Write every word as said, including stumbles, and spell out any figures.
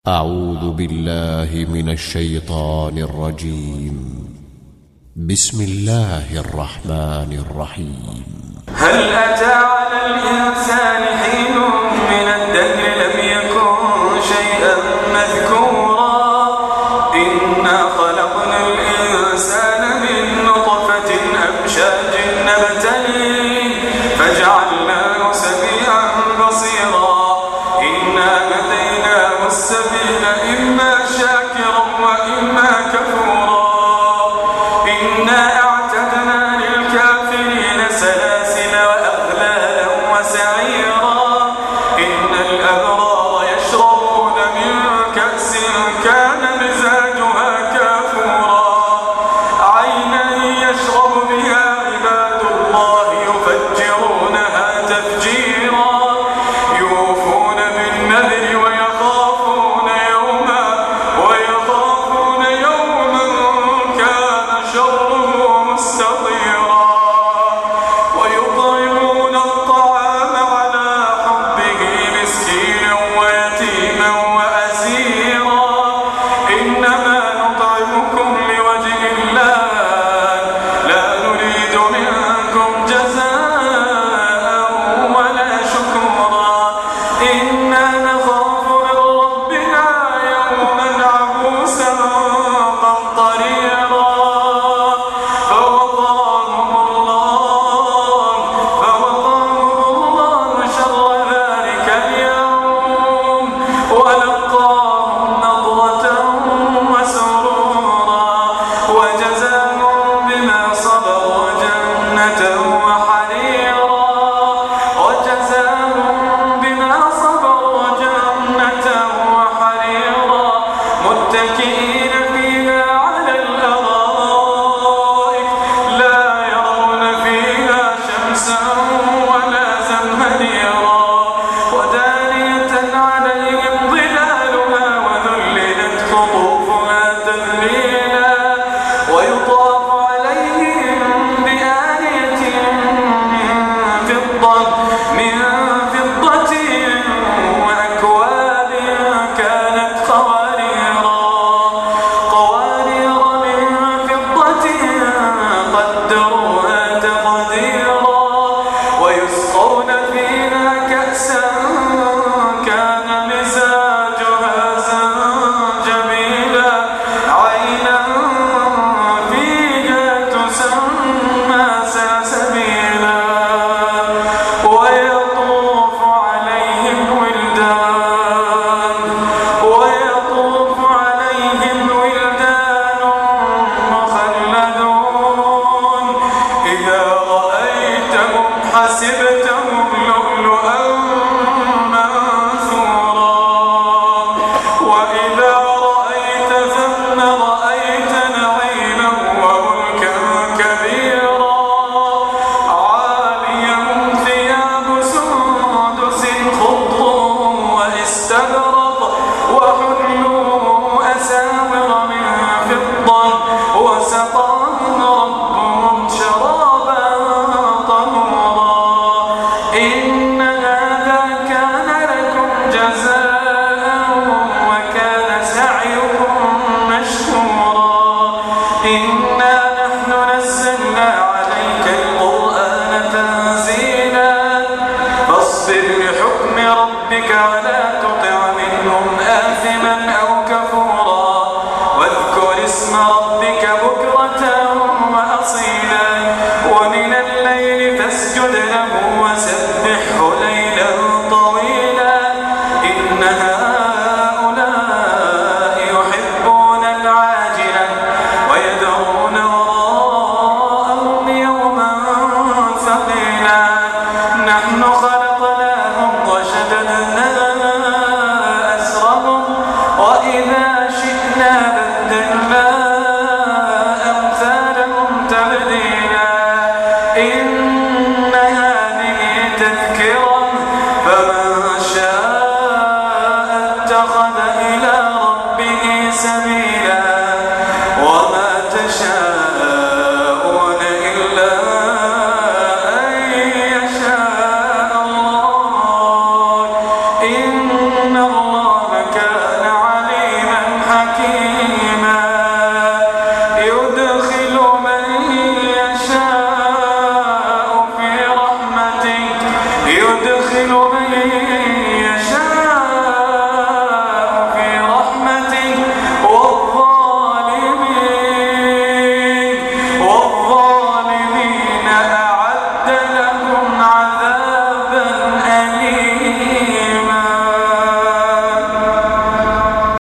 أعوذ بالله من الشيطان الرجيم. بسم الله الرحمن الرحيم. هل أتى على الإنسان حين من الدهر لم يكن شيئا مذكورا إنا خلقنا الإنسان من نطفة أمشاج نبتليه فجعلناه سميعا بصيرا إنا هديناه السبيل إما شاكرا وإما كفورا إنا أعتدنا للكافرين سلاسل وأغلالا وسعيرا إن الأبرار يشربون من كأس كان مزاجها كافورا عينا يشرب بها عباد الله يفجرونها تفجيرا يوفون بالنذر ويخافون يوما ويخافون يوما كان شره مستطيرا ويطعمون الطعام على حبه مسكينا ويتيما وأسيرا إنما نطعمكم لوجه الله لا نريد منكم جزاء ولا شكورا إنا نخاف من ربنا يوما عبوسا قمطريرا فوقاهم الله فوقاهم الله شر ذلك اليوم ولقاهم نضرة وسرورا وجزاهم بما صبروا جنة وحريرا وجزاهم بما صبروا جنة وحريرا متكئين فيها على الأرائك لا يرون فيها شمسا ولا زمهريرا ودانية عليهم ظلالها وذللت قطوفها تذليلا ويطاف عليهم بآنية من فضة من فضة وأكواب كانت قواريرا قوارير من فضة قدروها تقديرا ويسقون فيها كأسا كان مزاجها زنجبيلا عينا فيها تسمى سلسبيلا ويطوف عليهم ولدان ويطوف عليهم ولدان مخلدون إذا رأيتهم حسبتهم لؤلؤا منثورا وإذا رأيت ثم رأيت نعيما وملكا كبيرا عاليهم ثياب سندس خضر واستبرق وحلوا أساور من فضة وسقاهم ربهم شرابا طهورا إن هذا كان لكم جزاء وكان سعيكم مشكورا إنا نحن نزلنا عليك القرآن تنزيلا فاصبر لحكم ربك ولا تطع منهم آثما أو كفورا واذكر اسم ربك بكرة وأصيلا ومن الليل فاسجد له وسبحه ليلا طويلا إن هؤلاء يحبون العاجلة ويذرون وراءهم يوما ثقيلا نحن خلقناهم وشددنا أسرهم وإذا شئنا بدلنا أمثالهم تبديلا إن هذه تذكرة فمن شاء اتخذ إلى ربه سبيلا